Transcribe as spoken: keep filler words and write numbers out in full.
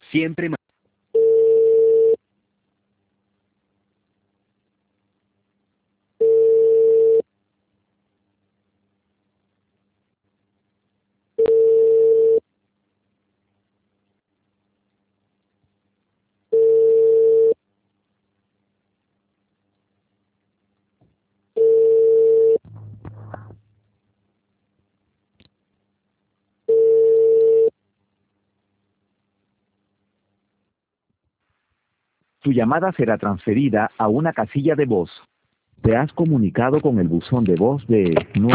Siempre ma- Tu llamada será transferida a una casilla de voz. Te has comunicado con el buzón de voz de